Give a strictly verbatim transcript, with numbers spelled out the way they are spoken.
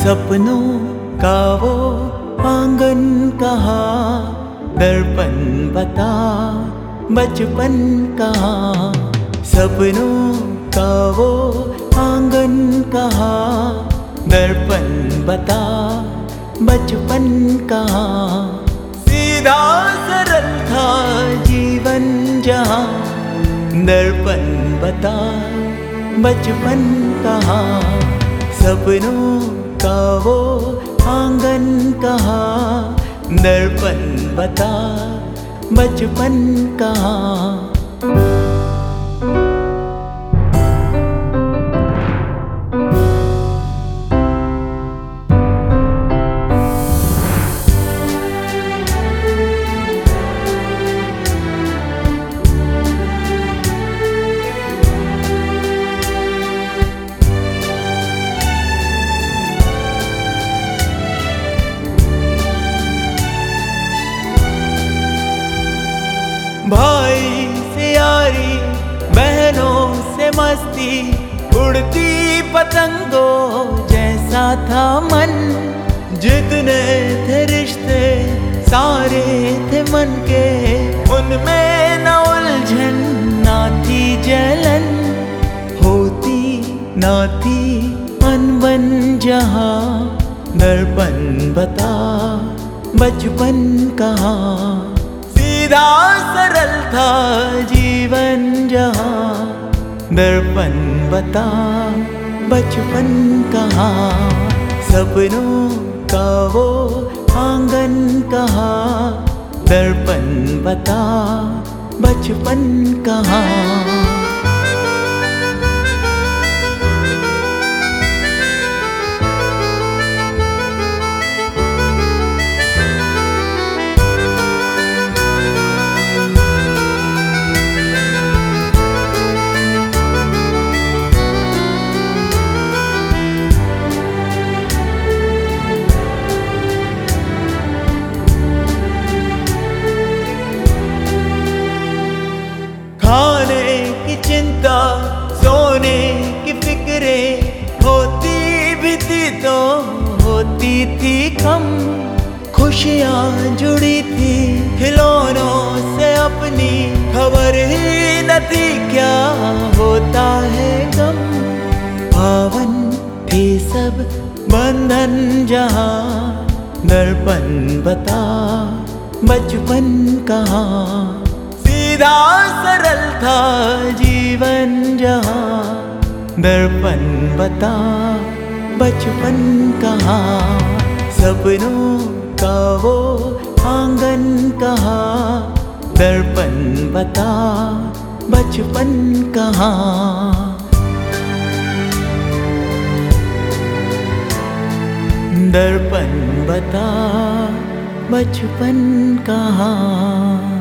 सपनों का वो आंगन कहाँ, दर्पण बता बचपन कहाँ। सपनों का वो आंगन कहाँ, दर्पण बता बचपन कहाँ। सीधा सरल था जीवन जहाँ, दर्पण बता बचपन कहाँ। सपनों का वो आंगन कहाँ, दर्पण बता बचपन कहाँ। भाई से यारी, बहनों से मस्ती, उड़ती पतंगों जैसा था मन। जितने थे रिश्ते सारे थे मन के, उनमें न उलझन ना थी जलन। होती ना थी अनबन जहाँ, दर्पण बता बचपन कहाँ। सीधा सरल था जीवन जहाँ, दर्पण बता बचपन कहाँ। सपनों का वो आंगन कहाँ, दर्पण बता बचपन कहाँ। खाने की चिंता, सोने की फिक्रे, होती भी थी तो होती थी कम। खुशियाँ जुड़ी थी खिलौनों से अपनी, खबर ही न थी क्या होता है गम। पावन थे सब बंधन जहाँ, दर्पण बता बचपन कहाँ। सीधा सरल था जीवन जहाँ, दर्पण बता बचपन कहाँ। सपनों का वो आंगन कहाँ, दर्पण बता बचपन कहाँ। दर्पण बता बचपन कहाँ।